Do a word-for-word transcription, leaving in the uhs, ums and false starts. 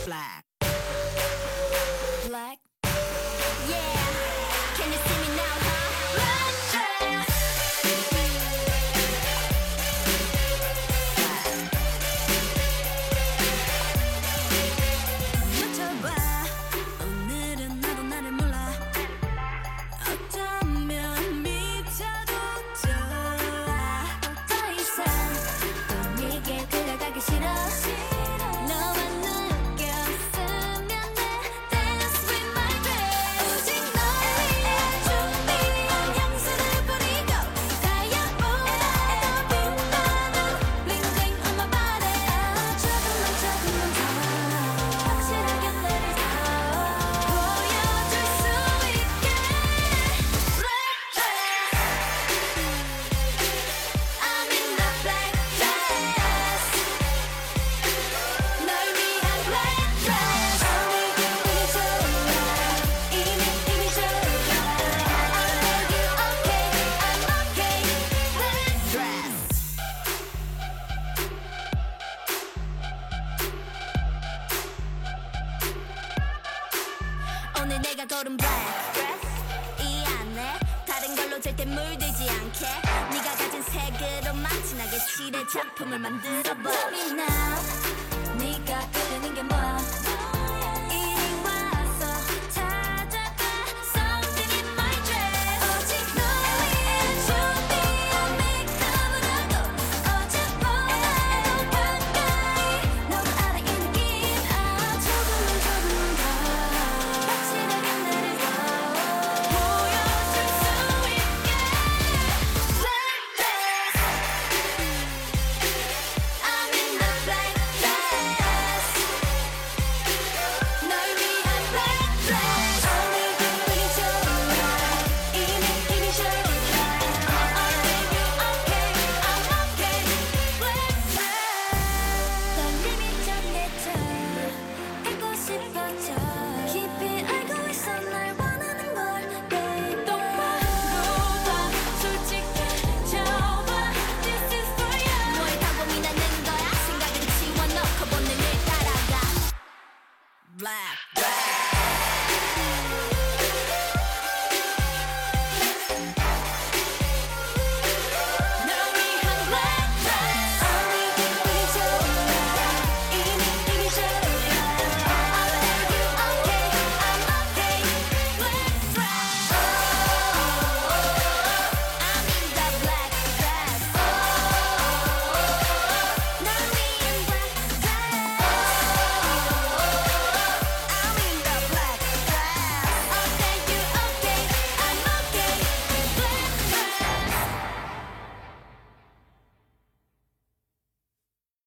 Black. Black. Yeah. Can you see me now, huh? Black dress. 맞춰봐. 오늘은 나도 나를 몰라. 어쩌면 미쳐도 좋아. 더 이상 또 네게 끌려가기 싫어. 너만 느꼈으면 돼. Dance with my dress. 오직 널 위해 준비한 향수를 뿌리고 가야보다 더 빛나는 bling bling on my body. 조금만 조금만 더 확실하게 나를 더 보여줄 수 있게. Black dress. I'm in the black dress. 널 위한 black dress. 어디 기분이 좋아. 이미 이미 좋아. Are you okay? I'm okay. Black dress. 오늘 내가 고른 black dress 이 안에 다른 걸로 절대 물들지 않게 네가 가진 색으로만 진하게 칠해 작품을 만들어봐. Tell me now 네가 끌리는 게 뭐야. 이리 와서 찾아봐. Something in my dress. 오직 널 위해 준비한 메이크업을 하고 어제보다 더 가까이 너도 알아 이 느낌. 아 조금만 조금만 더 확실하게 나를 더 보여줄 수 있게. Black dress. I'm in the black dress. 널 위한 black dress. 오늘 기분이 좋아. 이미 이미 좋아. Are you okay? I'm okay. Black dress. 떨림이 전해져 갖고 싶어져. 깊이 알고 있어 날 원하는 걸 babe. 똑바로 솔직해져봐. This is for you. 뭘 다 고민하는 거야. 생각은 지워놓고 본능을 따라가. Black.